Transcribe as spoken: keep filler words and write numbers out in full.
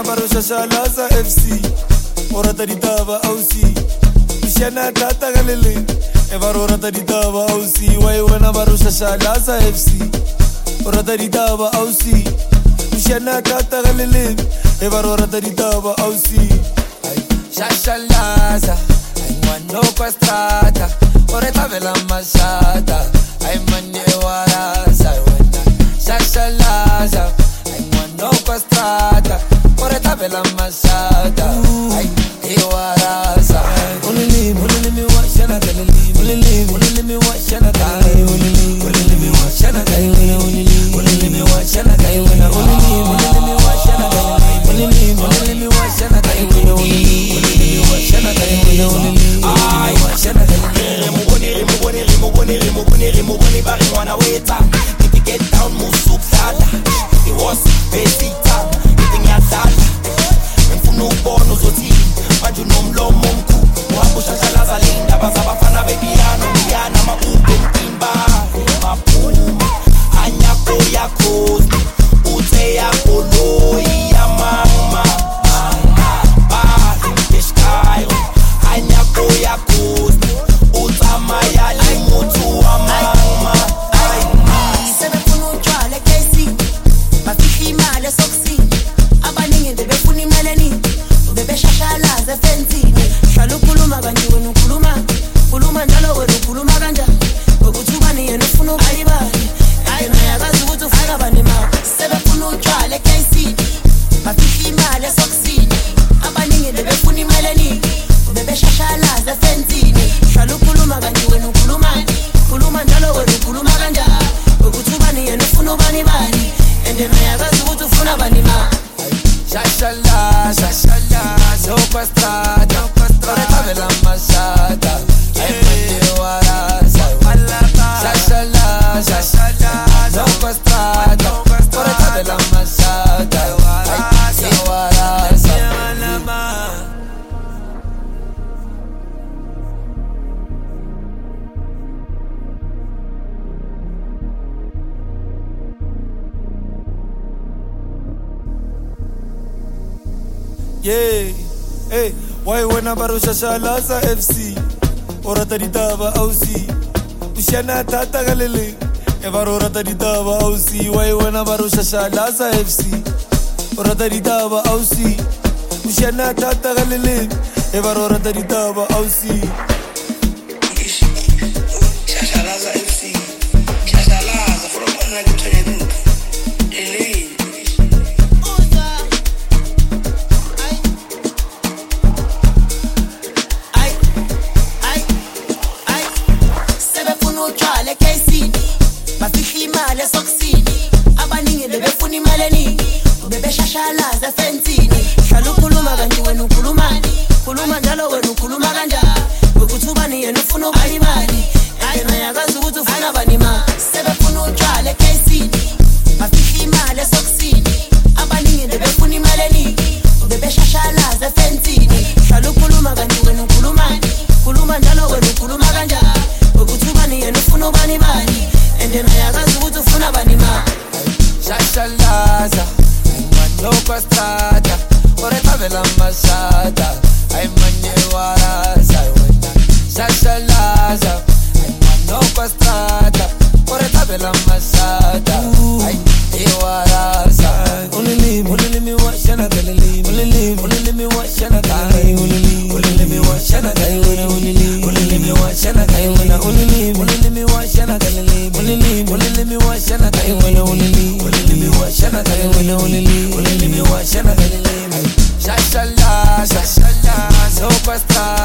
barusha shalaza F C orata ditaba ausi Ushana tata galele eva orata ditaba ausi wai wena barusha shalaza F C orata ditaba ausi Ushana tata galele eva orata ditaba ausi shashalaza ai mano kwa strata orata vela mashata ai mane warasa wena shashalaza ai mano kwa strata orata vela mashata ai warasa only leave only me watch and I tell leave only leave only me watch and I tell only leave only me watch and I tell only leave only me watch and I tell only leave only me watch and I tell only leave only me watch and I tell only leave only me watch and I tell only leave I watch and I tell remo boni remo boni remo boni remo boni remo boni bari wana weta if you get down move soup dala it was basic time eating ya dala mfuno bono zoti manje nomlomo omkhulu wabusha shalaza linda bazabafana bepiano biyana maube ntimba maphuma anyako yakho uthe yakolo iyamama mama ba imishkayo anyako yakho utama yali mutu wa mama ai sebefuna utshwala kesi bafihla imali esokusi abaningi bebefuna imeleni bebeshashalaza efensini hlala ukhuluma kanje wena ukhuluma khuluma njalo wena ukhuluma kanjani ukuthi ubani yena ufuna ubalibali hayi nayakazi ukuthi ufuna bani ma sebefuna utshwala ekesi bafihla imali esokusini abaningi bebefuna imeleni bebeshashalaza efensini hlala ukhuluma kanje wena ukhuluma khuluma njalo wena ukhuluma kanjani ukuthi ubani yena ufuna ubalibali and nayakazi ukuthi ufuna bani ma Shashala, shashala, so pastrata, orata vela mashata, ai mane warasa. Shashala, shashala, so pastrata, orata vela mashata, ai warasa. Yeah, hey, why wena barusha shalaza F C orata ditaba ausi Ushana tata galele eva orata ditaba ausi why wena barusha shalaza F C orata ditaba ausi Ushana tata galele eva orata ditaba ausi shashalaza F C shashalaza from one to twenty ele bafihla imali esokusini abaningi bebefuna imaleni bebeshashalaza efensini hlala ukhuluma kanje wena ukhuluma khuluma njalo wena ukhuluma kanjani ukuthi ubani yena ufuna ubalibali hayi nayakazi ukuthi ufuna bani ma sebefuna utshwala ekesini bafihla imali esokusini abaningi bebefuna imaleni bebeshashalaza efensini hlala ukhuluma kanje wena ukhuluma khuluma njalo wena ukhuluma kanjani ukuthi ubani yena ufuna ubalibali and nayakazi ukuthi ufuna bani ma Shashalaza, ai mano kwa strata, orata vela mashata, ai mane warasa wena. Shashalaza, ai mano kwa strata, orata vela mashata, ai warasa. Only leave, only me watch and I tell leave only leave, only me watch and I tell only leave only me watch and I tell only leave only me watch and I tell only leave only me watch and I tell only leave only me watch and I tell only leave only me watch and I tell only leave only me watch and I tell Shashala, shashala, so pastra.